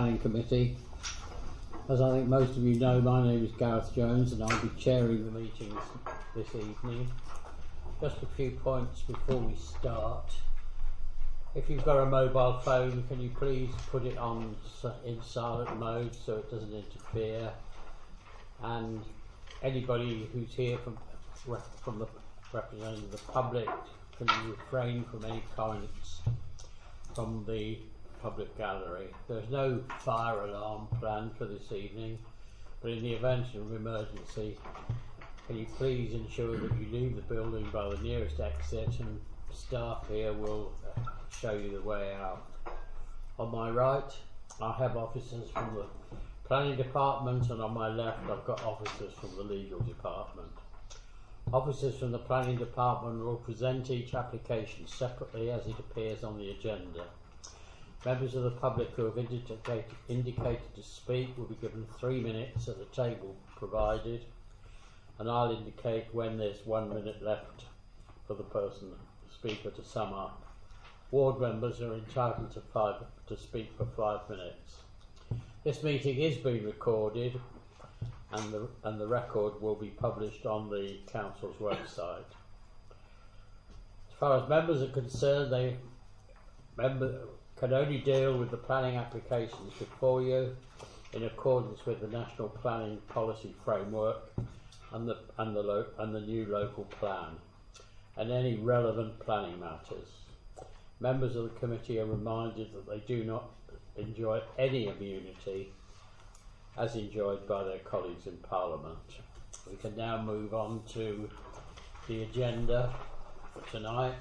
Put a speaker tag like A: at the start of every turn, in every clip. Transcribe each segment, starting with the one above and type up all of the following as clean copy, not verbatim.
A: Planning Committee. As I think most of you know, my name is Gareth Jones and I'll be chairing the meeting this evening. Just a few points before we start. If you've got a mobile phone, can you please put it on in silent mode so it doesn't interfere? And anybody who's here from the representative of the public, can you refrain from any comments from the public gallery? There's no fire alarm planned for this evening, but in the event of emergency, can you please ensure that you leave the building by the nearest exit, and staff here will show you the way out. On my right, I have officers from the Planning Department, and on my left I've got officers from the Legal Department. Officers from the Planning Department will present each application separately as it appears on the agenda. Members of the public who have indicated to speak will be given 3 minutes at the table provided, and I'll indicate when there's 1 minute left for the speaker to sum up. Ward members are entitled to speak for 5 minutes. This meeting is being recorded, and the record will be published on the council's website. As far as members are concerned, members can only deal with the planning applications before you in accordance with the National Planning Policy Framework and the new local plan, and any relevant planning matters. Members of the committee are reminded that they do not enjoy any immunity as enjoyed by their colleagues in Parliament. We can now move on to the agenda for tonight.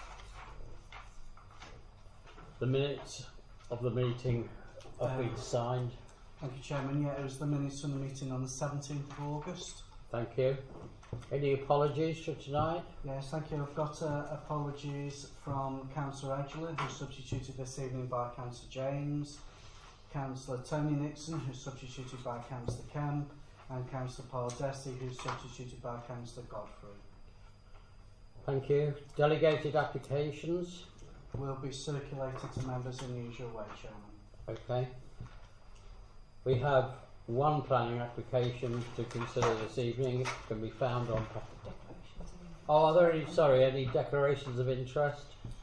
A: The minutes of the meeting have been signed.
B: Thank you, Chairman. Yeah, it was the minutes from the meeting on the 17th of August.
A: Thank you. Any apologies for tonight?
B: Yes, thank you. I've got apologies from Councillor Edgeler, who's substituted this evening by Councillor James, Councillor Tony Nixon, who's substituted by Councillor Kemp, and Councillor Paul Dessy, who's substituted by Councillor Godfrey.
A: Thank you. Delegated applications
B: will be circulated to members in the usual way, Chairman.
A: Okay. We have one planning application to consider this evening. It can be found on. Are there any declarations of interest?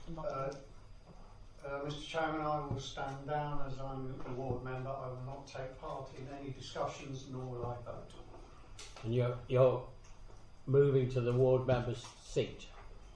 C: Mr. Chairman, I will stand down as I'm a ward member. I will not take part in any discussions, nor will I vote.
A: And you're moving to the ward member's seat.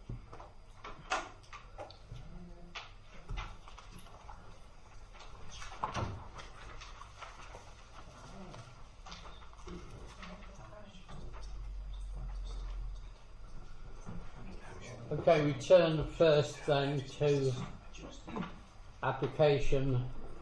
A: Okay, we turn first then to application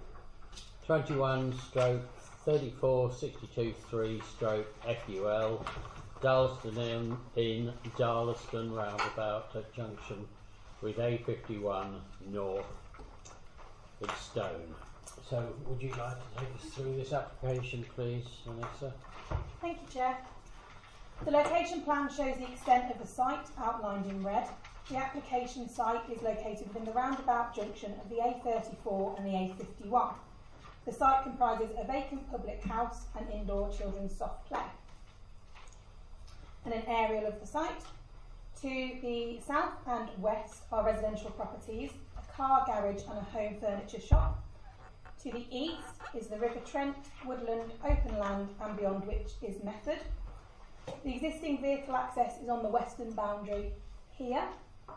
A: 21/3462-3/FUL, Darlaston in Darlaston roundabout at junction with A51 North in Stone. So, would you like to take us through this application, please, Vanessa?
D: Thank you, Chair. The location plan shows the extent of the site outlined in red. The application site is located within the roundabout junction of the A34 and the A51. The site comprises a vacant public house and indoor children's soft play. And an aerial of the site. To the south and west are residential properties, a car garage and a home furniture shop. To the east is the River Trent, woodland, open land, and beyond which is Method. The existing vehicle access is on the western boundary here.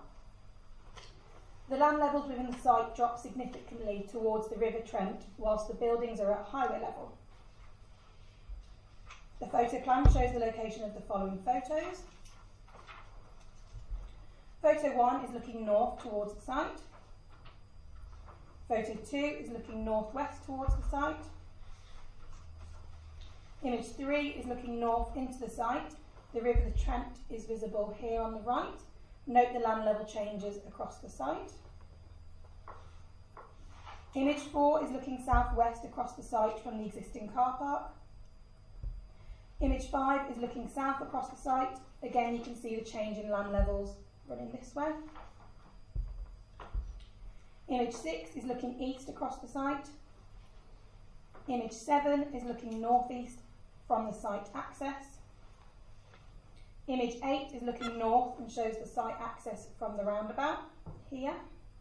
D: The land levels within the site drop significantly towards the River Trent, whilst the buildings are at highway level. The photo plan shows the location of the following photos. Photo 1 is looking north towards the site. Photo 2 is looking northwest towards the site. Image 3 is looking north into the site. The River Trent is visible here on the right. Note the land level changes across the site. Image 4 is looking southwest across the site from the existing car park. Image 5 is looking south across the site. Again, you can see the change in land levels running this way. Image 6 is looking east across the site. Image 7 is looking northeast from the site access. Image 8 is looking north and shows the site access from the roundabout here.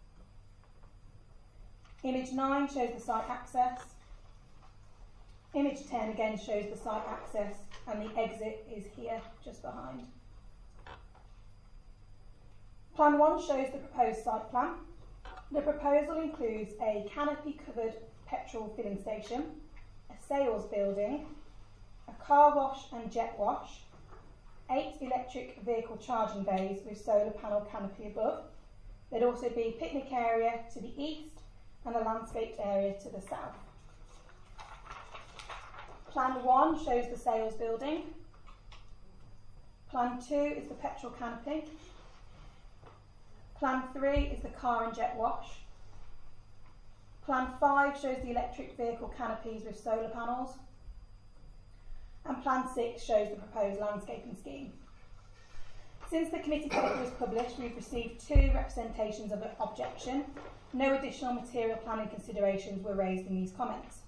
D: Image 9 shows the site access. Image 10 again shows the site access, and the exit is here just behind. Plan 1 shows the proposed site plan. The proposal includes a canopy covered petrol filling station, a sales building, a car wash and jet wash, 8 electric vehicle charging bays with solar panel canopy above. There'd also be a picnic area to the east and a landscaped area to the south. Plan 1 shows the sales building. Plan 2 is the petrol canopy. Plan 3 is the car and jet wash. Plan 5 shows the electric vehicle canopies with solar panels. And Plan 6 shows the proposed landscaping scheme. Since the committee paper was published, we've received 2 representations of objection. No additional material planning considerations were raised in these comments.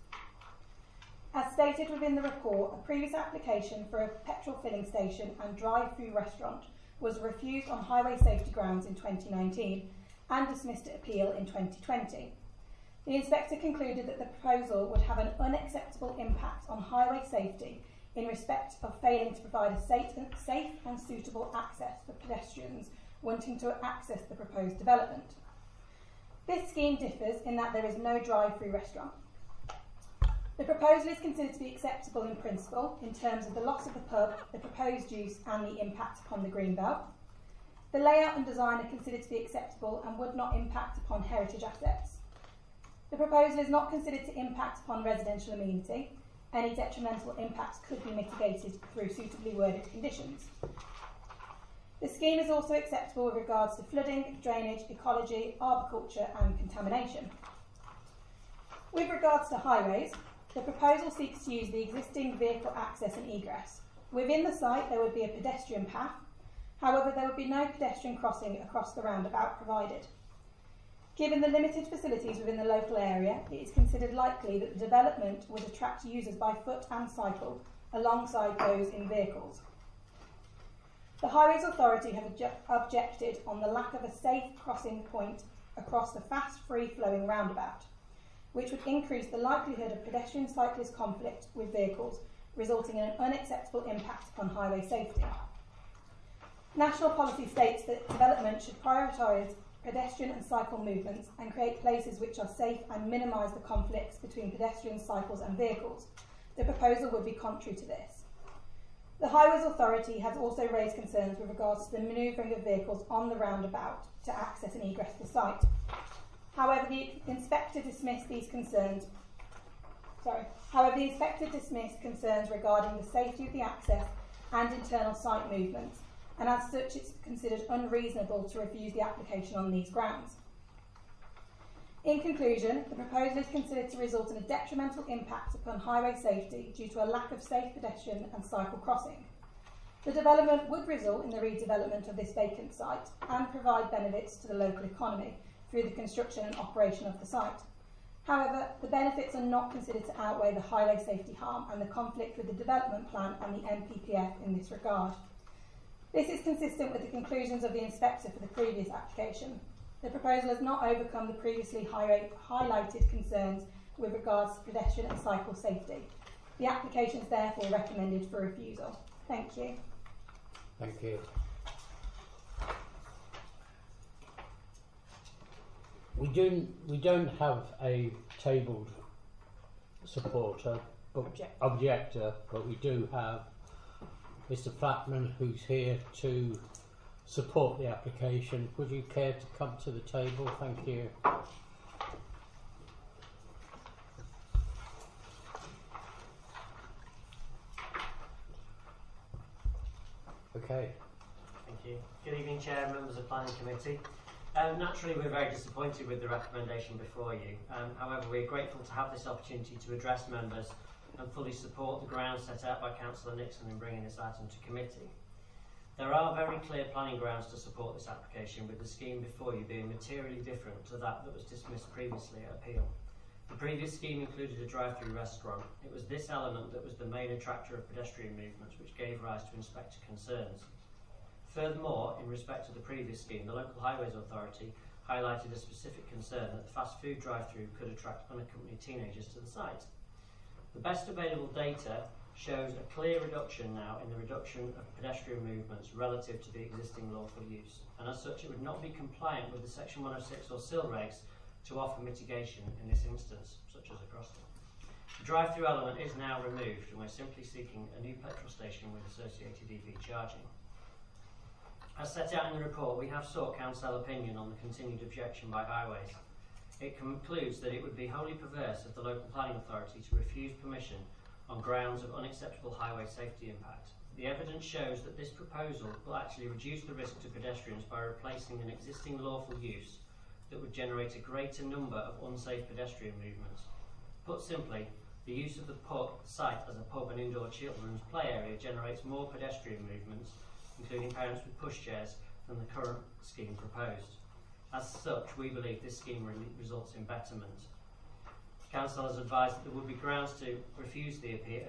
D: As stated within the report, a previous application for a petrol filling station and drive-through restaurant was refused on highway safety grounds in 2019 and dismissed at appeal in 2020. The inspector concluded that the proposal would have an unacceptable impact on highway safety in respect of failing to provide a safe and suitable access for pedestrians wanting to access the proposed development. This scheme differs in that there is no drive-through restaurant. The proposal is considered to be acceptable in principle in terms of the loss of the pub, the proposed use and the impact upon the greenbelt. The layout and design are considered to be acceptable and would not impact upon heritage assets. The proposal is not considered to impact upon residential amenity. Any detrimental impacts could be mitigated through suitably worded conditions. The scheme is also acceptable with regards to flooding, drainage, ecology, arboriculture and contamination. With regards to highways, the proposal seeks to use the existing vehicle access and egress. Within the site there would be a pedestrian path, however there would be no pedestrian crossing across the roundabout provided. Given the limited facilities within the local area, it is considered likely that the development would attract users by foot and cycle alongside those in vehicles. The Highways Authority have objected on the lack of a safe crossing point across the fast, free-flowing roundabout, which would increase the likelihood of pedestrian-cyclist conflict with vehicles, resulting in an unacceptable impact upon highway safety. National policy states that development should prioritise pedestrian and cycle movements and create places which are safe and minimise the conflicts between pedestrians, cycles and vehicles. The proposal would be contrary to this. The Highways Authority has also raised concerns with regards to the manoeuvring of vehicles on the roundabout to access and egress the site. However, the inspector dismissed concerns regarding the safety of the access and internal site movements, and as such it's considered unreasonable to refuse the application on these grounds. In conclusion, the proposal is considered to result in a detrimental impact upon highway safety due to a lack of safe pedestrian and cycle crossing. The development would result in the redevelopment of this vacant site and provide benefits to the local economy through the construction and operation of the site. However, the benefits are not considered to outweigh the highway safety harm and the conflict with the development plan and the NPPF in this regard. This is consistent with the conclusions of the inspector for the previous application. The proposal has not overcome the previously highlighted concerns with regards to pedestrian and cycle safety. The application is therefore recommended for refusal. Thank you.
A: Thank you. We don't have a tabled supporter, objector, but we do have Mr. Flatman, who's here to support the application. Would you care to come to the table? Thank you. Okay.
E: Thank you. Good evening, Chair, members of the Planning Committee. Naturally, we're very disappointed with the recommendation before you. However, we're grateful to have this opportunity to address members and fully support the grounds set out by Councillor Nixon in bringing this item to committee. There are very clear planning grounds to support this application, with the scheme before you being materially different to that was dismissed previously at appeal. The previous scheme included a drive-through restaurant. It was this element that was the main attractor of pedestrian movements, which gave rise to inspector concerns. Furthermore, in respect to the previous scheme, the Local Highways Authority highlighted a specific concern that the fast food drive-through could attract unaccompanied teenagers to the site. The best available data shows a clear reduction now in the reduction of pedestrian movements relative to the existing lawful use, and as such it would not be compliant with the Section 106 or SIL regs to offer mitigation in this instance, such as a crossing. The drive-through element is now removed, and we're simply seeking a new petrol station with associated EV charging. As set out in the report, we have sought council opinion on the continued objection by Highways. It concludes that it would be wholly perverse of the local planning authority to refuse permission on grounds of unacceptable highway safety impact. The evidence shows that this proposal will actually reduce the risk to pedestrians by replacing an existing lawful use that would generate a greater number of unsafe pedestrian movements. Put simply, the use of the site as a pub and indoor children's play area generates more pedestrian movements, including parents with pushchairs, than the current scheme proposed. As such, we believe this scheme results in betterment. Council has advised that there would be grounds to refuse the appeal,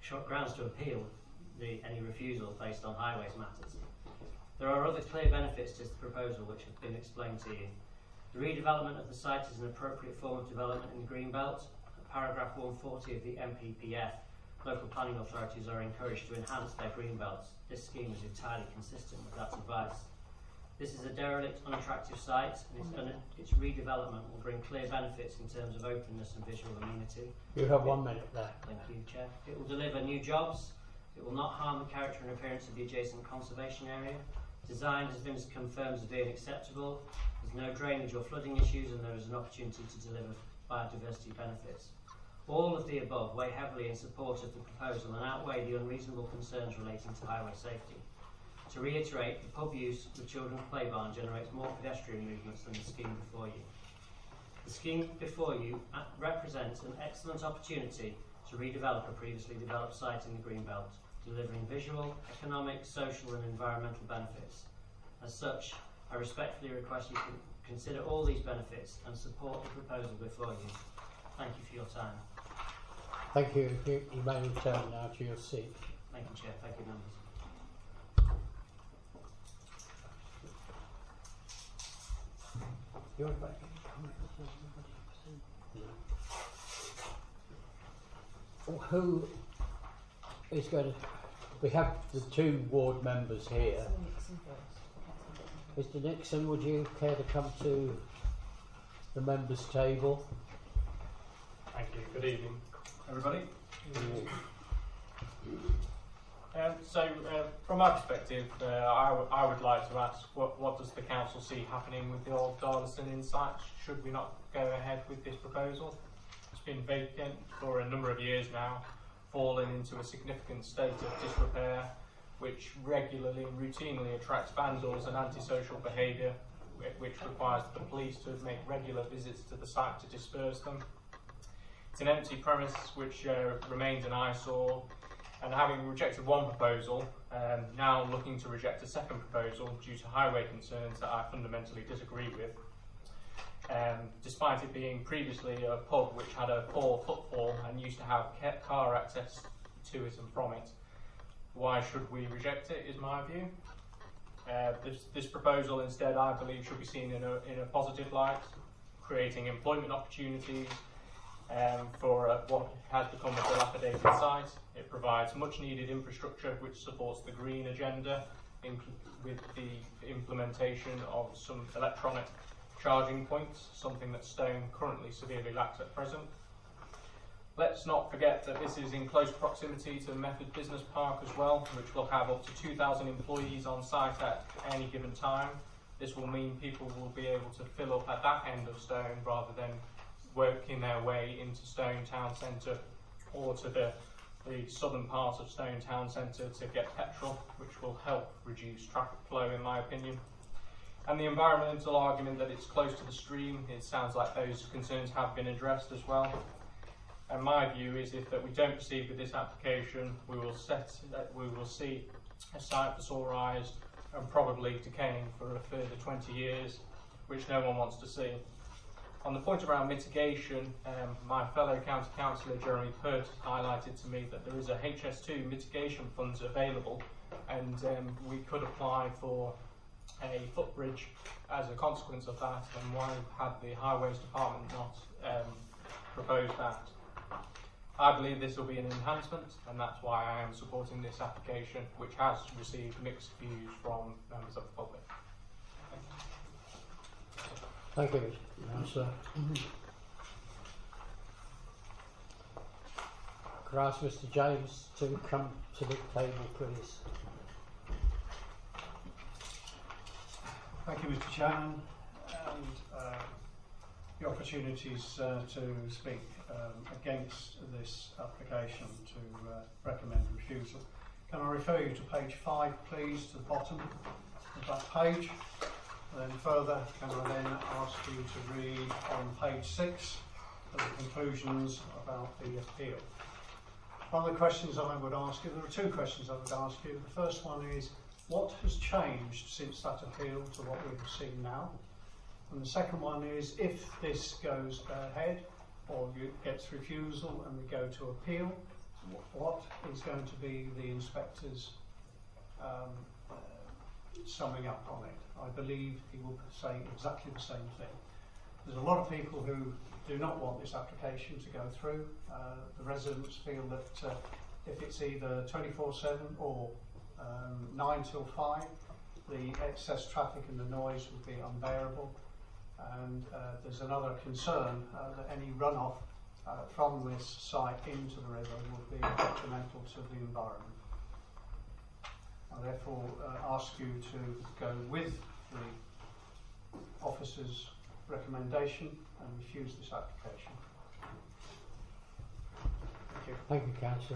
E: any refusal based on highways matters. There are other clear benefits to this proposal which have been explained to you. The redevelopment of the site is an appropriate form of development in the Greenbelt. Paragraph 140 of the MPPF, local planning authorities are encouraged to enhance their greenbelts. This scheme is entirely consistent with that advice. This is a derelict, unattractive site, and its redevelopment will bring clear benefits in terms of openness and visual amenity.
A: You have 1 minute there.
E: Thank you, Chair. It will deliver new jobs. It will not harm the character and appearance of the adjacent conservation area. Design has been confirmed as being acceptable. There's no drainage or flooding issues, and there is an opportunity to deliver biodiversity benefits. All of the above weigh heavily in support of the proposal and outweigh the unreasonable concerns relating to highway safety. To reiterate, the pub use with children's play barn generates more pedestrian movements than the scheme before you. The scheme before you represents an excellent opportunity to redevelop a previously developed site in the Greenbelt, delivering visual, economic, social and environmental benefits. As such, I respectfully request you to consider all these benefits and support the proposal before you. Thank you for your time.
A: Thank you. You may return now to your seat.
E: Thank you, Chair. Thank you, members.
A: You're back. Who is going to... We have the 2 ward members here. Mr Nixon, would you care to come to the members' table?
F: Thank you. Good evening, everybody. From my perspective, I would like to ask, what does the council see happening with the old Darlaston Inn site? Should we not go ahead with this proposal? It's been vacant for a number of years now, fallen into a significant state of disrepair, which regularly and routinely attracts vandals and antisocial behaviour, which requires the police to make regular visits to the site to disperse them. It's an empty premise which remains an eyesore, and having rejected one proposal, now looking to reject a second proposal due to highway concerns that I fundamentally disagree with. Despite it being previously a pub which had a poor footfall and used to have car access to it and from it, why should we reject it, is my view. This proposal instead, I believe, should be seen in a positive light, creating employment opportunities for what has become a dilapidated site. It provides much needed infrastructure which supports the green agenda, with the implementation of some electronic charging points, something that Stone currently severely lacks at present. Let's not forget that this is in close proximity to Method Business Park as well, which will have up to 2,000 employees on site at any given time. This will mean people will be able to fill up at that end of Stone rather than working their way into Stone Town Centre or to the southern part of Stone Town Centre to get petrol, which will help reduce traffic flow, in my opinion. And the environmental argument that it's close to the stream, it sounds like those concerns have been addressed as well. And my view is that we don't proceed with this application, we will see a site that's all rised and probably decaying for a further 20 years, which no one wants to see. On the point around mitigation, my fellow county councillor Jeremy Pert highlighted to me that there is a HS2 mitigation funds available, and we could apply for a footbridge as a consequence of that, and why had the Highways Department not proposed that? I believe this will be an enhancement, and that's why I am supporting this application, which has received mixed views from members of the public.
A: Thank you, Councillor. Could I ask Mr. James to come to the table, please?
C: Thank you, Mr. Chairman, and the opportunities to speak against this application to recommend refusal. Can I refer you to page 5, please, to the bottom of that page? And then further, can I then ask you to read on page 6 of the conclusions about the appeal? One of the questions I would ask you, there are 2 questions I would ask you. The first one is, what has changed since that appeal to what we have seen now? And the second one is, if this goes ahead or gets refusal and we go to appeal, what is going to be the inspector's summing up on it? I believe he will say exactly the same thing. There's a lot of people who do not want this application to go through. The residents feel that if it's either 24/7 or 9 till 5, the excess traffic and the noise would be unbearable. And there's another concern that any runoff from this site into the river would be detrimental to the environment. I therefore ask you to go with the officer's recommendation and refuse this application. Thank you.
A: Thank you, Councillor.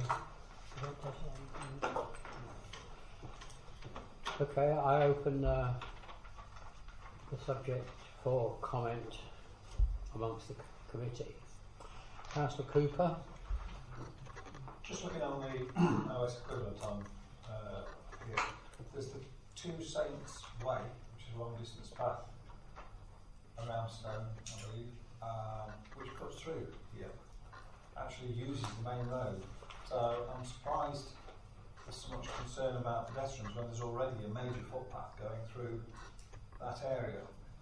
A: Okay, I open the subject for comment amongst the committee. Councillor Cooper.
G: Just looking on the OS equivalent on here, there's the Two Saints Way, which is a long distance path around Stone, I believe, which cuts through here, actually uses the main road. So I'm surprised there's so much concern about pedestrians when there's already a major footpath going through that area.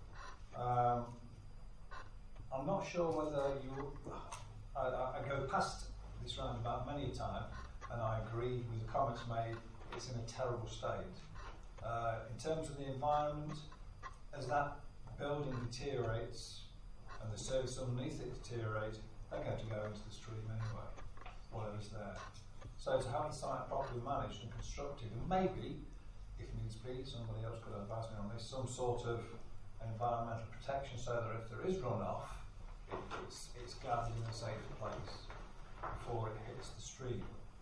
G: I'm not sure whether I go past this roundabout many a time, and I agree with the comments made. It's in a terrible state. In terms of the environment, as that building deteriorates and the surface underneath it deteriorates, they're going to go into the stream anyway, whatever's there. So to have the site properly managed and constructed, and maybe, if needs be, somebody else could advise me on this, some sort of environmental protection so that if there is runoff, it's gathered in a safe place before it hits the stream.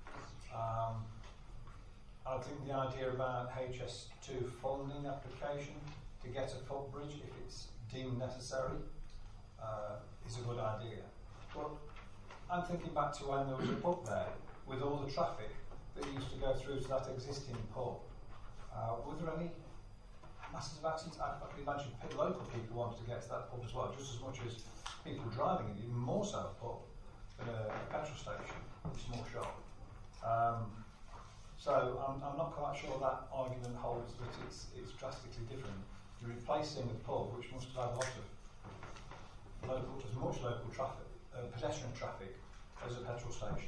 G: I think the idea about HS2 funding application to get a footbridge, if it's deemed necessary, is a good idea. But I'm thinking back to when there was a pub there with all the traffic that used to go through to that existing pub. Were there any masses of accidents? I can imagine local people wanted to get to that pub as well, just as much as people driving it, even more so a pub than a petrol station, a small shop. So I'm not quite sure that argument holds that it's drastically different. You're replacing a pub which must have had a lot of as much local traffic, pedestrian traffic, as a petrol station.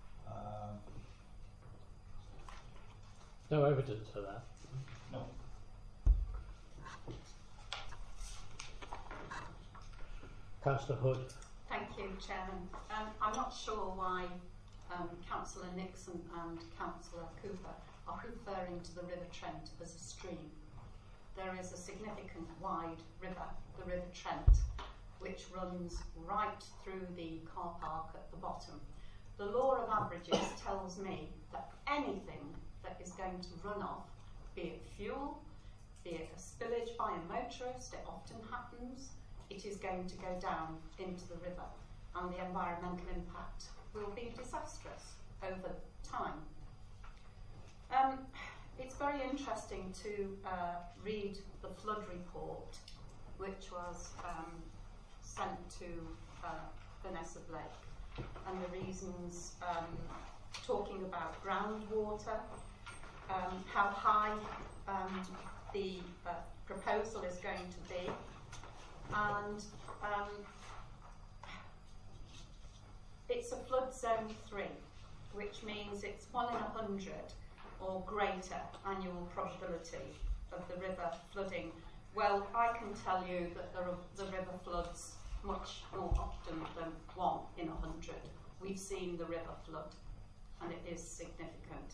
A: No evidence of that.
G: No.
A: Councillor Hood.
H: Thank you, Chairman. I'm not sure why Councillor Nixon and Councillor Cooper are referring to the River Trent as a stream. There is a significant wide river, the River Trent, which runs right through the car park at the bottom. The law of averages tells me that anything that is going to run off, be it fuel, be it a spillage by a motorist, it often happens, it is going to go down into the river, and the environmental impact will be disastrous over time. It's very interesting to read the flood report, which was sent to Vanessa Blake, and the reasons talking about groundwater, how high the proposal is going to be, and it's a flood zone 3, which means it's 1 in 100 or greater annual probability of the river flooding. Well, I can tell you that the river floods much more often than 1 in 100. We've seen the river flood, and it is significant.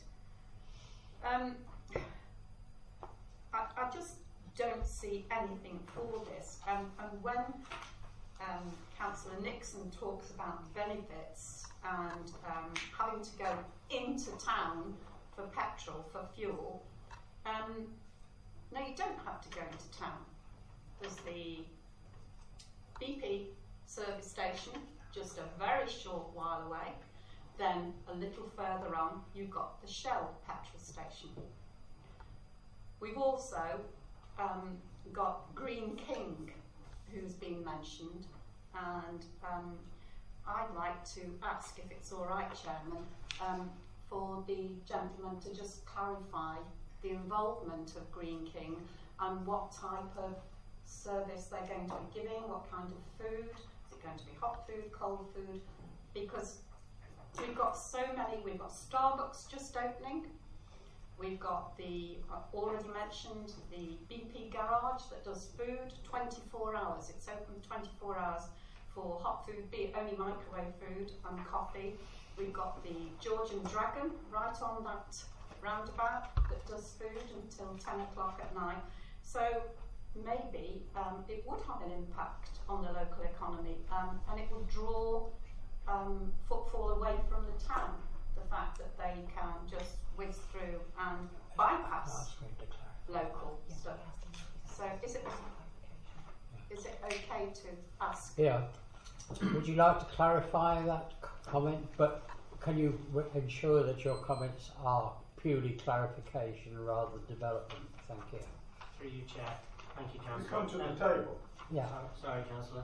H: I just don't see anything for this. And when Councillor Nixon talks about benefits and having to go into town for petrol, for fuel, no, you don't have to go into town. There's the BP service station, just a very short while away. Then a little further on, you've got the Shell petrol station. We've also got Greene King, who's been mentioned, and I'd like to ask, if it's all right, Chairman, for the gentleman to just clarify the involvement of Greene King and what type of service they're going to be giving, what kind of food. Is it going to be hot food, cold food? Because we've got so many. We've got Starbucks just opening. We've got the, already mentioned, the BP garage that does food 24 hours. It's open 24 hours for hot food, be it only microwave food and coffee. We've got the Georgian Dragon right on that roundabout that does food until 10 o'clock at night. So maybe it would have an impact on the local economy, and it would draw footfall away from the town. The fact that they can just whiz through and bypass local stuff. So is it okay to ask?
A: Yeah. Would you like to clarify that comment? But can you ensure that your comments are purely clarification rather than development? Thank you.
E: Through you, Chair. Thank you,
I: We
E: Councillor.
I: come to the table.
A: Yeah.
E: Sorry, Councillor.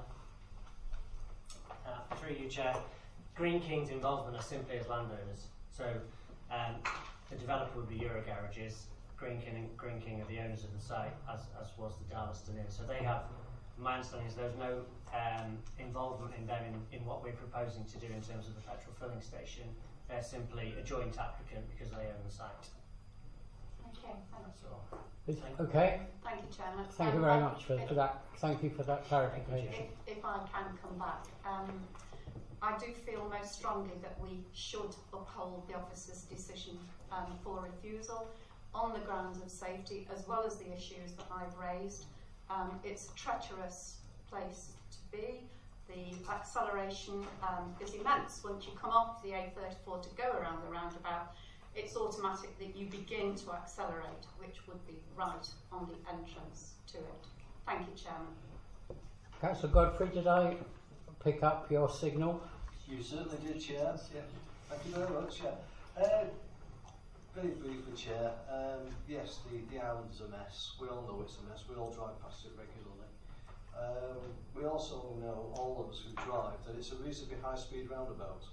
E: Through you, Chair. Greene King's involvement are simply as landowners. So the developer would be Eurogarages. Greene King are the owners of the site, as was the Darlaston Inn. So they have, my understanding is there's no involvement in them in what we're proposing to do in terms of the petrol filling station. They're simply a joint applicant because they own the site.
H: Okay, thank you.
A: Okay.
H: Thank you, Chairman.
A: Thank you very much for that. Thank you for that clarification.
H: If I can come back, I do feel most strongly that we should uphold the officer's decision for refusal on the grounds of safety, as well as the issues that I've raised. It's a treacherous place to be. The acceleration is immense. Once you come off the A34 to go around the roundabout, it's automatic that you begin to accelerate, which would be right on the entrance to it. Thank you, Chairman.
A: Councillor Godfrey, did I pick up your signal?
J: You certainly did, Chair. Yeah. Thank you very much, Chair. Very briefly, Chair. Yes, the island's a mess. We all know it's a mess. We all drive past it regularly. We also know, all of us who drive, that it's a reasonably high-speed roundabout.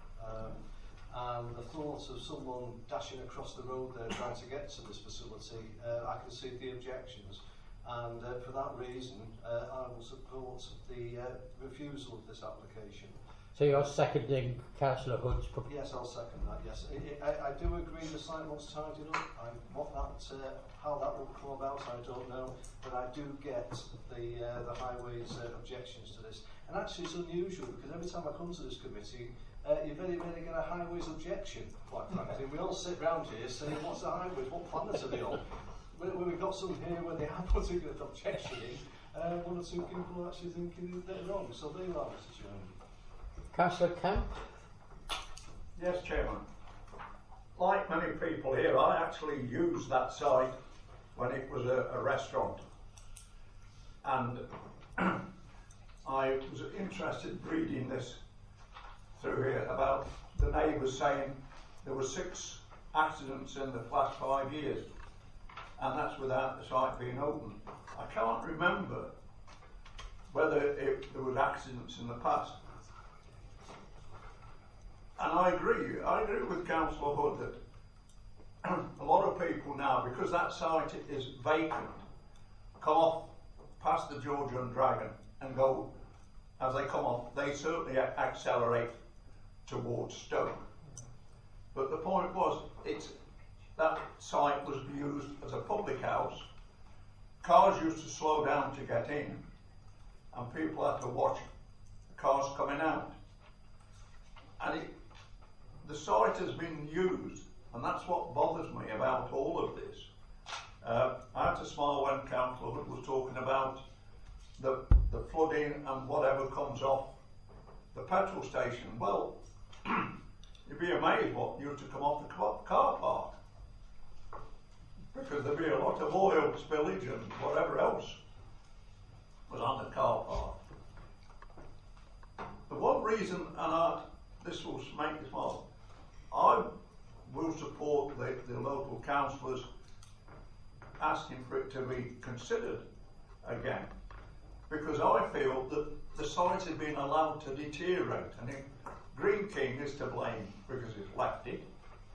J: And the thought of someone dashing across the road there trying to get to this facility, I can see the objections. And for that reason, I will support the refusal of this application.
A: So you're seconding Councillor Hood's proposal?
J: Yes, I'll second that, yes. I do agree the site wants tidying up. What that, how that will come about, I don't know. But I do get the Highways objections to this. And actually it's unusual because every time I come to this committee, you very rarely get a Highways objection, quite frankly. We all sit round here saying, what's the Highways? What planet are they on? When we've got some here where they are putting an objection in, one or two people are actually thinking they're wrong. So there you are, Mr. Chairman.
A: Councillor Kemp?
I: Yes, Chairman. Like many people here, I actually used that site when it was a restaurant. And I was interested reading this through here about the neighbours saying there were 6 accidents in the last 5 years, and that's without the site being open. I can't remember whether there was accidents in the past. And I agree with Councillor Hood that a lot of people now, because that site is vacant, come off past the Georgian Dragon and go, as they come off, they certainly accelerate towards Stoke. But the point was, that site was used as a public house. Cars used to slow down to get in, and people had to watch cars coming out. And the site has been used, and that's what bothers me about all of this. I had to smile when Councillor Hood was talking about the flooding and whatever comes off the petrol station. Well, you'd be amazed what used to come off the car park, because there'd be a lot of oil spillage and whatever else was on the car park. The one reason, and this will make me smile, I will support the local councillors asking for it to be considered again, because I feel that the site has been allowed to deteriorate, and Greene King is to blame because it's left it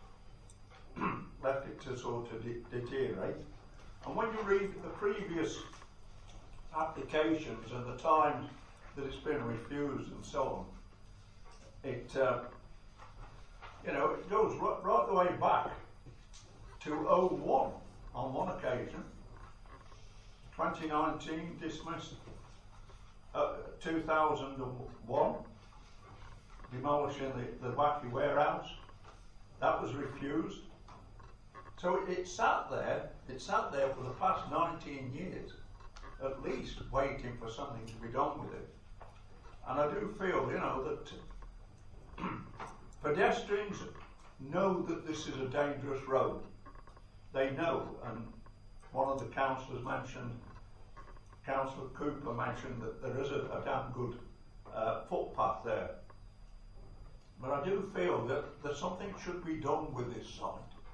I: to sort of deteriorate. And when you read the previous applications and the times that it's been refused and so on, it goes right the way back to 01 on one occasion, 2019 dismissed, 2001 demolishing the Wacky warehouse, that was refused. So it sat there for the past 19 years, at least, waiting for something to be done with it. And I do feel, that pedestrians know that this is a dangerous road. They know, and one of the councillors mentioned, Councillor Cooper mentioned that there is a damn good footpath there. But I do feel that something should be done with this site.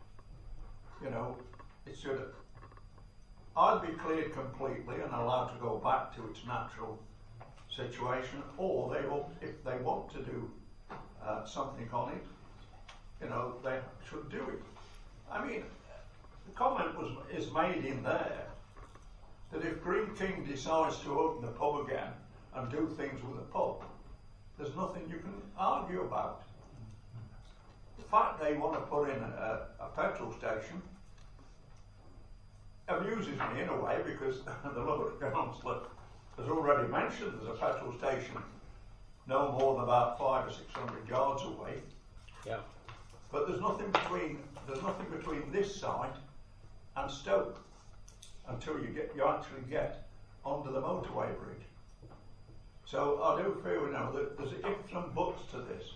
I: It should either be cleared completely and allowed to go back to its natural situation, or if they want to do something on it, they should do it. I mean, the comment is made in there that if Greene King decides to open the pub again and do things with the pub, there's nothing you can argue about. The fact they want to put in a petrol station amuses me in a way, because the Lower Councillor has already mentioned there's a petrol station no more than about 500 or 600 yards away.
A: Yeah.
I: But there's nothing between this site and Stoke until you actually get onto the motorway bridge. So I do feel that there's ifs and buts to this,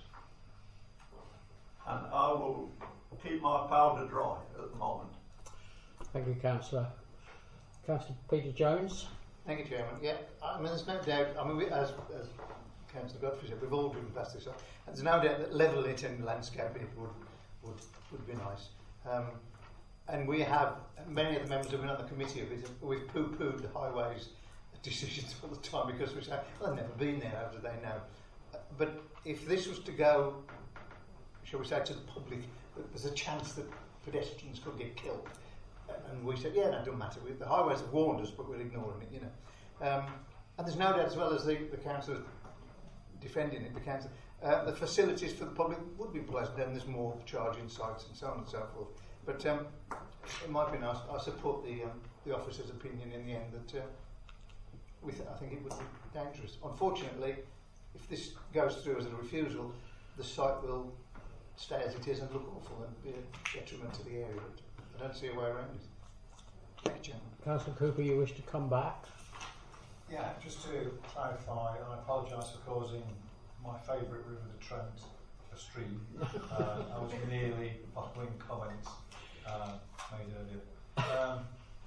I: and I will keep my powder dry at the moment.
A: Thank you, Councillor. Councillor Peter Jones.
K: Thank you, Chairman. Yeah, there's no doubt. As Councillor Godfrey said, we've all driven past this, and there's no doubt that levelling it and landscaping it would be nice. And we have, many of the members have been on the committee of it, we've poo-pooed the highways decisions all the time, because we say, well, they've never been there, how do they know? But if this was to go, shall we say, to the public, there's a chance that pedestrians could get killed. And we said, yeah, no, it doesn't matter. The highways have warned us, but we're ignoring it, And there's no doubt, as well as the council defending it, the facilities for the public would be placed, then there's more charging sites and so on and so forth. But it might be nice. I support the officer's opinion in the end that I think it would be dangerous. Unfortunately, if this goes through as a refusal, the site will stay as it is and look awful and be a detriment to the area. But I don't see a way around it. Thank you, Chairman.
A: Councillor Cooper, you wish to come back?
G: Yeah, just to clarify, I apologise for causing my favourite River the Trent a stream. I was merely bottling comments made earlier.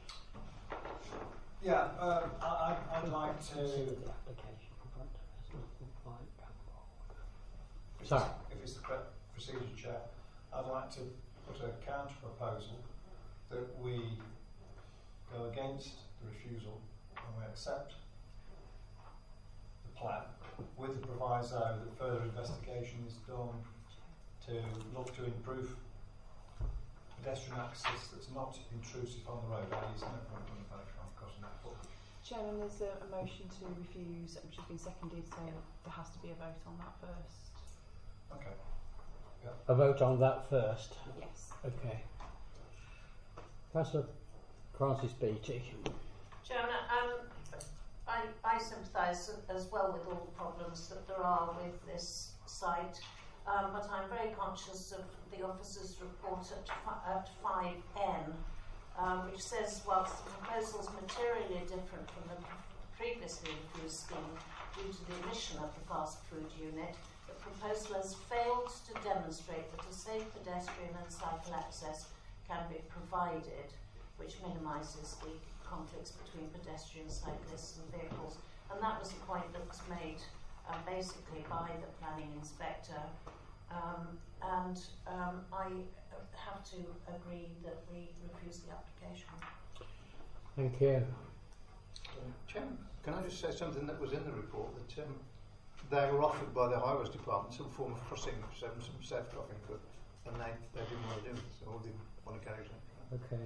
G: I'd like to.
A: Sorry.
G: If it's the correct procedure, Chair, I'd like to put a counter proposal that we go against the refusal and we accept plan with the proviso that further investigation is done to look to improve pedestrian access that's not intrusive on the road. There's no point running back on crossing that foot.
L: Chairman, there's a motion to refuse, which has been seconded, so there has to be a vote on that first.
G: Okay.
A: A vote on that first.
L: Yes.
A: Okay. Councillor Francis Beattie.
M: Chairman, I sympathise as well with all the problems that there are with this site, but I'm very conscious of the officer's report at 5N, which says whilst the proposal is materially different from the previously refused scheme due to the omission of the fast food unit, the proposal has failed to demonstrate that a safe pedestrian and cycle access can be provided, which minimises the conflicts between pedestrians, cyclists and vehicles. And that was the point that was made basically by the planning inspector. I have to agree that we refuse the application.
A: Thank you.
K: Chairman, can I just say something that was in the report, that they were offered by the Highways Department some form of crossing, some safe crossing, and they didn't want to do it, so they didn't want to carry it.
A: Okay.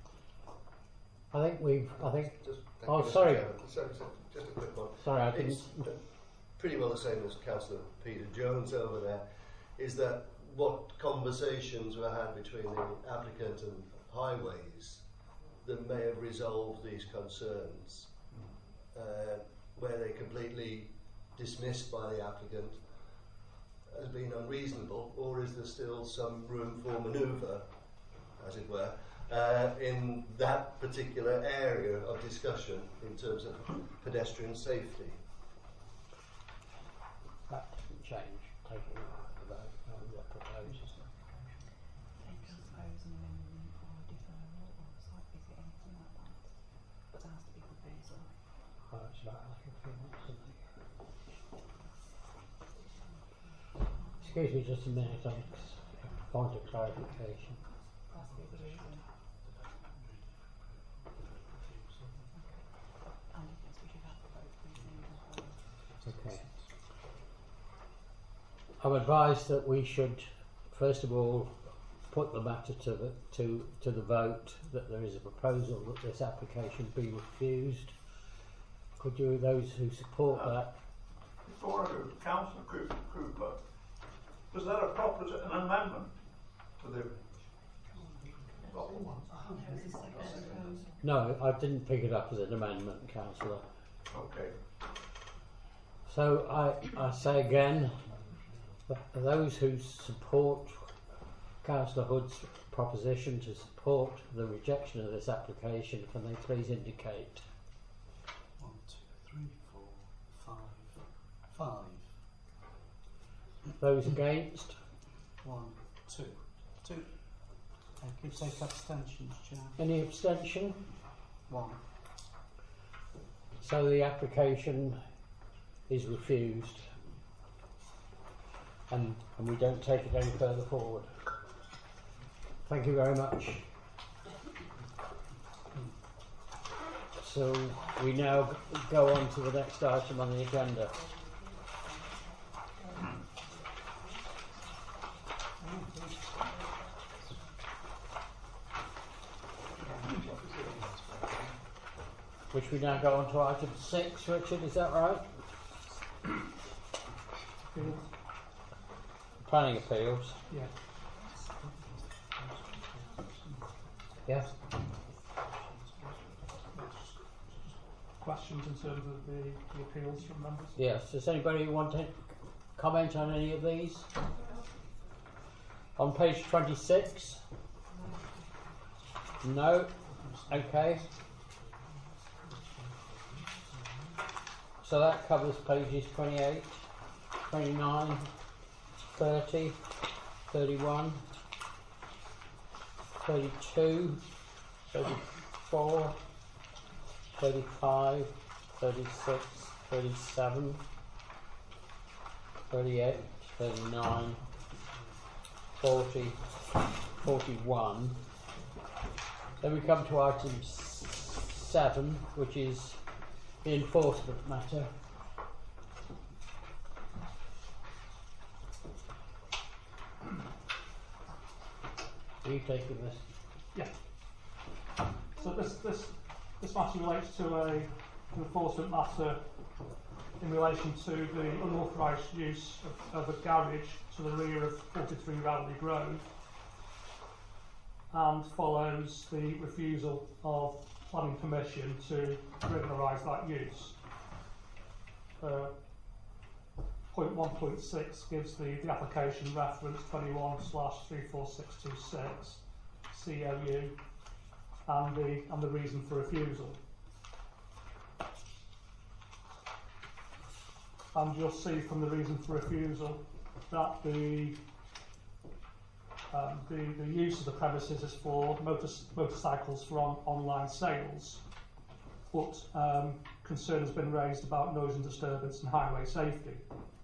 A: I think.
N: Oh,
A: sorry.
N: Sorry, just a quick one.
A: Sorry, I didn't.
N: It's pretty well the same as Councillor Peter Jones over there. Is that what conversations were had between the applicant and Highways that may have resolved these concerns, where they completely dismissed by the applicant as being unreasonable, or is there still some room for manoeuvre, as it were, in that particular area of discussion in terms of pedestrian safety?
A: That doesn't change. Taking about the proposals.
L: They can propose an amendment or a deferral or a site visit, anything like that. But there has to be a proposal.
A: Oh, it's about a few months, isn't it? Excuse me just a minute, I'm point of clarification.
L: There has to be a proposal. And yes, we should have the vote, please.
A: Okay. I'm advised that we should, first of all, put the matter to the vote, that there is a proposal that this application be refused. Could you, those who support that?
I: Before I do, Councillor Cooper, was that a proposal, an amendment to the?
A: No, I didn't pick it up as an amendment, Councillor.
I: Okay.
A: So I say again, those who support Councillor Hood's proposition to support the rejection of this application, can they please indicate?
B: 1, 2, 3, 4, 5.
A: Those against?
B: 1, 2. I could take abstentions, Chair.
A: Any abstention?
B: 1.
A: So the application is refused, and we don't take it any further forward. Thank you very much. So we now go on to the next item on the agenda. Which we now go on to item 6, Richard, is that right? Planning appeals.
C: Yeah.
A: Yes.
C: Questions in terms of the appeals from members?
A: Yes. Does anybody want to comment on any of these? On page 26? No? Okay. So that covers pages 28, 29, 30, 31, 32, 34, 35, 36, 37, 38, 39, 40, 41. Then we come to item 7, which is the enforcement matter. Are you taking this?
O: Yeah. So this matter relates to an enforcement matter in relation to the unauthorised use of a garage to the rear of 43 Rowley Grove, and follows the refusal of planning permission to regularise that use. Point 1.6 gives the application reference 21/34626 COU and the reason for refusal. And you'll see from the reason for refusal that the use of the premises is for motorcycles for online sales, but concern has been raised about noise and disturbance and highway safety.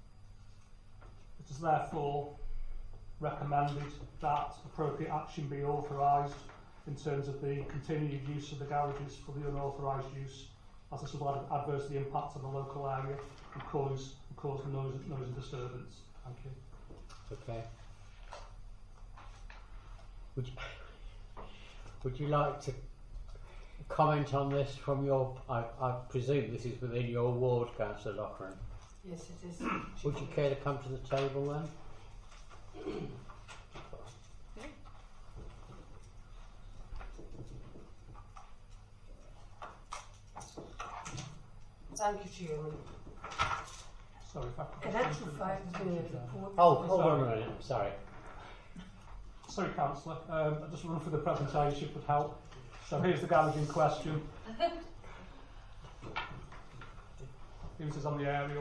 O: It is therefore recommended that appropriate action be authorised in terms of the continued use of the garages for the unauthorised use, as this will adversely impact on the local area and cause noise and disturbance. Thank you.
A: Okay. Would you like to comment on this from your? I presume this is within your ward, Councillor Lochran.
P: Yes, it is.
A: Would you care to come to the table then?
P: Thank you, Chairman.
O: Sorry, if I could
P: in actual fact, the report...
A: Hold on a minute, sorry.
O: Sorry, Councillor. I'll just run through the presentation would help. So here's the garage in question. Here it is on the aerial,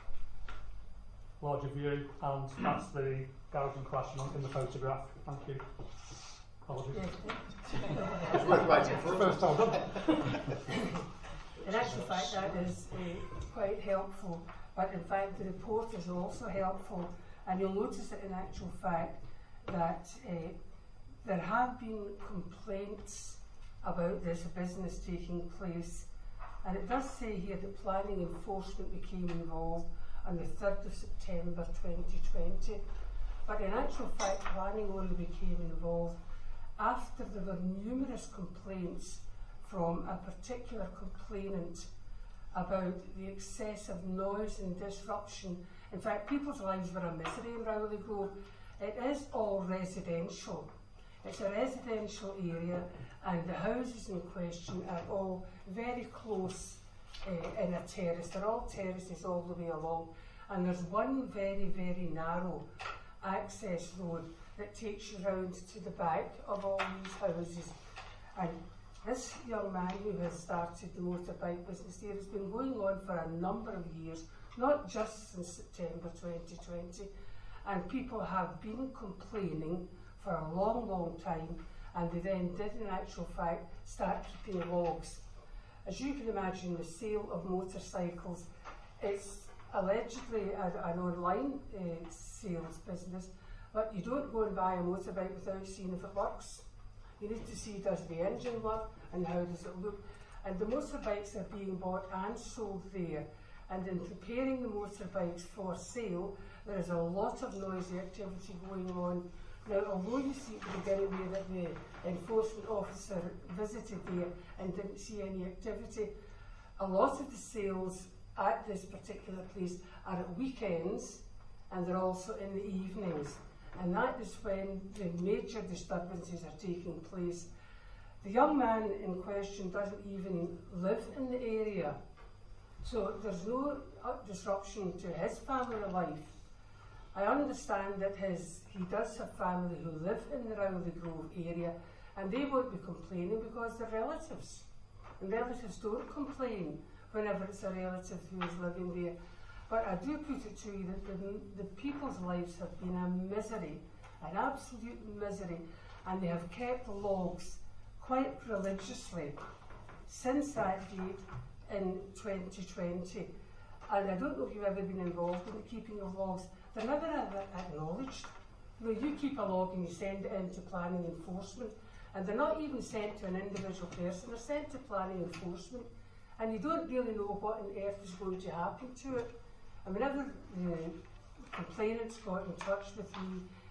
O: larger view, and that's the garage in question in the photograph. Thank you. Apologies.
P: It's
O: worth writing for. First time done.
P: In actual fact, that is quite helpful, but in fact the report is also helpful, and you'll notice that in actual fact that there have been complaints about this business taking place, and it does say here that planning enforcement became involved on the 3rd of September 2020, but in actual fact planning only became involved after there were numerous complaints from a particular complainant about the excessive noise and disruption. In fact, people's lives were a misery in Rowley Grove. It is all residential. It's a residential area, and the houses in question are all very close in a terrace. They're all terraces all the way along, and there's one very, very narrow access road that takes you round to the back of all these houses. And this young man who has started the motorbike business here has been going on for a number of years, not just since September 2020, and people have been complaining for a long, long time, and they then did in actual fact start keeping logs. As you can imagine, the sale of motorcycles, it's allegedly an online sales business, but you don't go and buy a motorbike without seeing if it works. You need to see, does the engine work and how does it look? And the motorbikes are being bought and sold there. And in preparing the motorbikes for sale, there is a lot of noisy activity going on. Now, although you see at the beginning there that the enforcement officer visited there and didn't see any activity, a lot of the sales at this particular place are at weekends, and they're also in the evenings. And that is when the major disturbances are taking place. The young man in question doesn't even live in the area, so there's no disruption to his family life. I understand that he does have family who live in the Rowley Grove area, and they won't be complaining because they're relatives. And relatives don't complain whenever it's a relative who is living there. But I do put it to you that the people's lives have been a misery, an absolute misery, and they have kept logs quite religiously since that date in 2020. And I don't know if you've ever been involved in the keeping of logs. They're never acknowledged. You know, you keep a log and you send it into planning enforcement, and they're not even sent to an individual person, they're sent to planning enforcement, and you don't really know what on earth is going to happen to it. And whenever the complainants got in touch with me,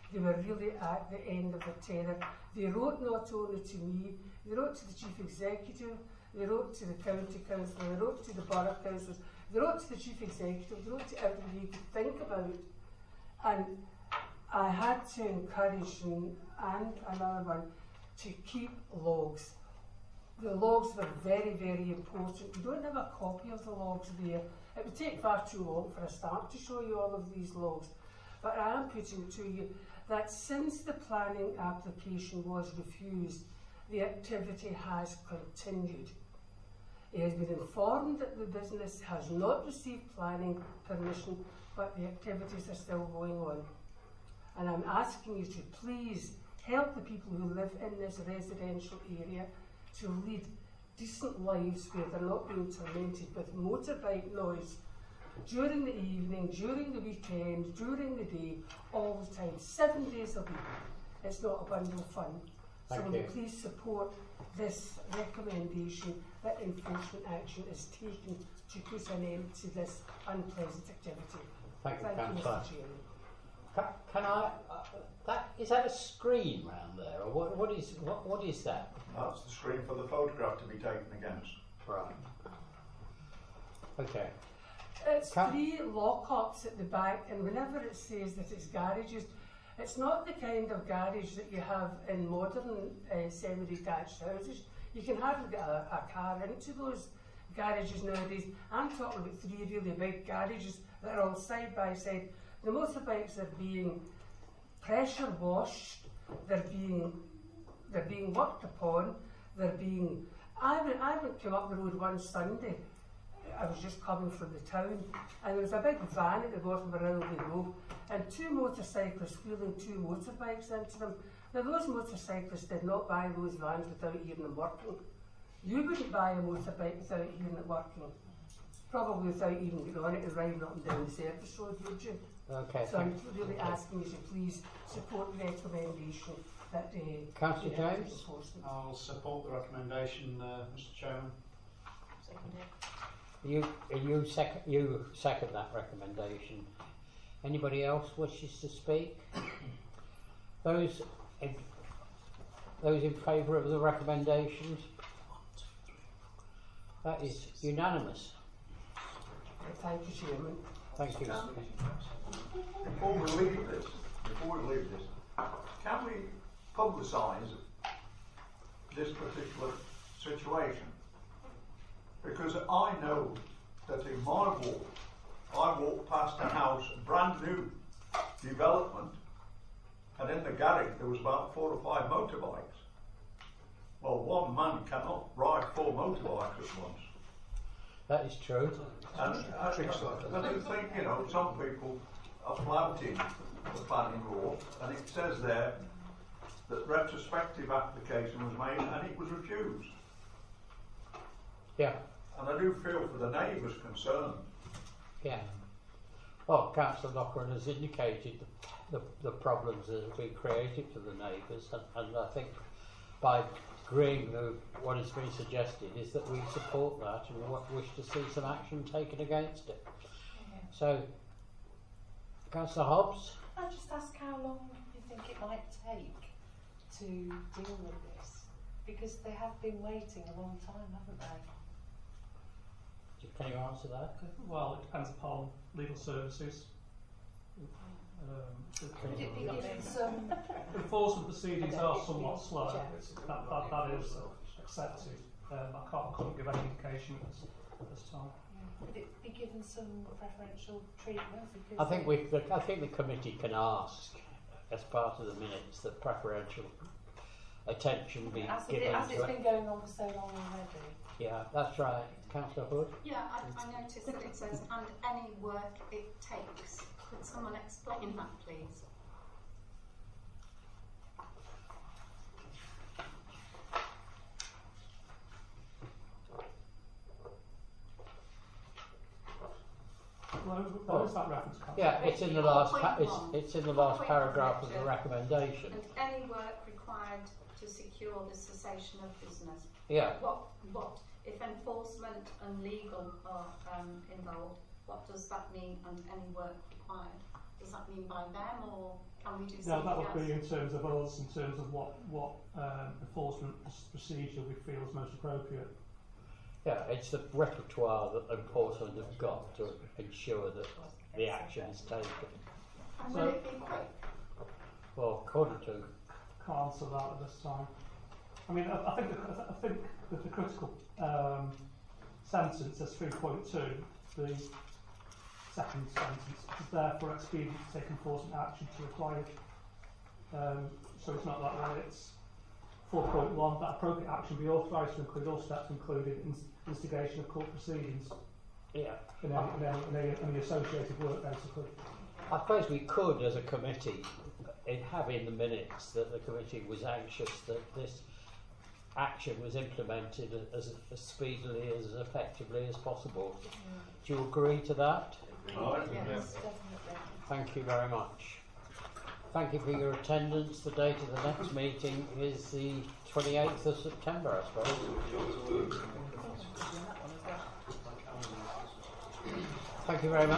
P: They were really at the end of the tether. They wrote not only to me, they wrote to the Chief Executive, they wrote to the County Councillor, they wrote to the Borough Councillors, they wrote to the Chief Executive, they wrote to everybody you could think about. And I had to encourage them, and another one, to keep logs. The logs were very, very important. We don't have a copy of the logs there. It would take far too long for a start to show you all of these logs. But I am putting it to you that since the planning application was refused, the activity has continued. It has been informed that the business has not received planning permission, but the activities are still going on. And I'm asking you to please help the people who live in this residential area to lead decent lives where they're not being tormented with motorbike noise during the evening, during the weekend, during the day, all the time, 7 days a week. It's not a bundle of fun. So will you please support this recommendation that enforcement action is taken to put an end to this unpleasant activity.
A: Thank you,
P: Mr.
A: Councillor.
P: Chairman.
A: Can I? Is that a screen round there, or what is that?
I: That's the screen for the photograph to be taken against.
A: Right. Okay.
P: It's 3 lock-ups at the back, and whenever it says that it's garages, it's not the kind of garage that you have in modern semi-detached houses. You can hardly get a car into those garages nowadays. I'm talking about 3 really big garages that are all side by side. The motorbikes are being pressure washed, they're being worked upon, they're being... I went come up the road one Sunday. I was just coming from the town, and there was a big van at the bottom of Railway Road, and 2 motorcyclists wheeling 2 motorbikes into them. Now, those motorcyclists did not buy those vans without hearing them working. You wouldn't buy a motorbike without hearing it working. Probably without even getting on it and riding up and down the service road, would you?
A: Okay.
P: So I'm really asking you to please support the recommendation that
A: Councillor James?
C: I'll support the recommendation, Mr. Chairman.
A: You second that recommendation. Anybody else wishes to speak? Those in favour of the recommendations? That is unanimous.
P: Thank you, Chairman.
A: Thank you.
I: Before we leave this, can we publicise this particular situation? Because I know that in my walk, I walked past a house, brand new development, and in the garage there was about 4 or 5 motorbikes. Well, one man cannot ride 4 motorbikes at once.
A: That is true.
I: And I do think, you know, some people are flouting the planning law, and it says there that retrospective application was made and it was refused.
A: Yeah.
I: And I do feel for the neighbours concerned.
A: Yeah. Well, Councillor Lochran has indicated the problems that have been created for the neighbours, and I think by agreeing with what has been suggested is that we support that and we wish to see some action taken against it.
L: Yeah.
A: So, Councillor Hobbs?
L: I just ask how long you think it might take to deal with this, because they have been waiting a long time, haven't they?
A: Can you answer that?
O: Well, it depends upon legal services. Enforcement proceedings are somewhat slow. That is accepted. I couldn't give any indication at this time.
L: Would it be given some preferential treatment?
A: I think the committee can ask, as part of the minutes, that preferential attention be given
L: as
A: to
L: it's
A: it.
L: been going on for so long already.
A: Yeah, that's right. Councillor Hood?
H: Yeah, I noticed that it says, and any work it takes. Could someone explain that, please?
O: What is that reference?
A: Yeah, it's in the last it's in the last paragraph of the recommendation.
H: And any work required to secure the cessation of business.
A: Yeah.
H: What if enforcement and legal are involved? What does that mean? And any work required? Does that mean by them, or can we do
O: No,
H: something
O: that would
H: else?
O: be in terms of us, in terms of what enforcement procedure we feel is most appropriate.
A: Yeah, it's the repertoire that enforcement have got to ensure that the action is taken.
H: And
O: So-
H: will it be quick?
A: Well, according to
O: Can't answer that at this time. I mean, I think that the critical sentence, as 3.2, the second sentence, is there for expedient to take enforcement action to require. So it's not that way. It's 4.1, that appropriate action be authorised to include all steps including instigation of court proceedings.
A: Yeah.
O: In any associated work, basically.
A: I suppose we could, as a committee, have in the minutes that the committee was anxious that this action was implemented as speedily, as effectively as possible. Do you agree to that?
L: Yes, definitely.
A: Thank you very much. Thank you for your attendance. The date of the next meeting is the 28th of September, I suppose. Thank you very much.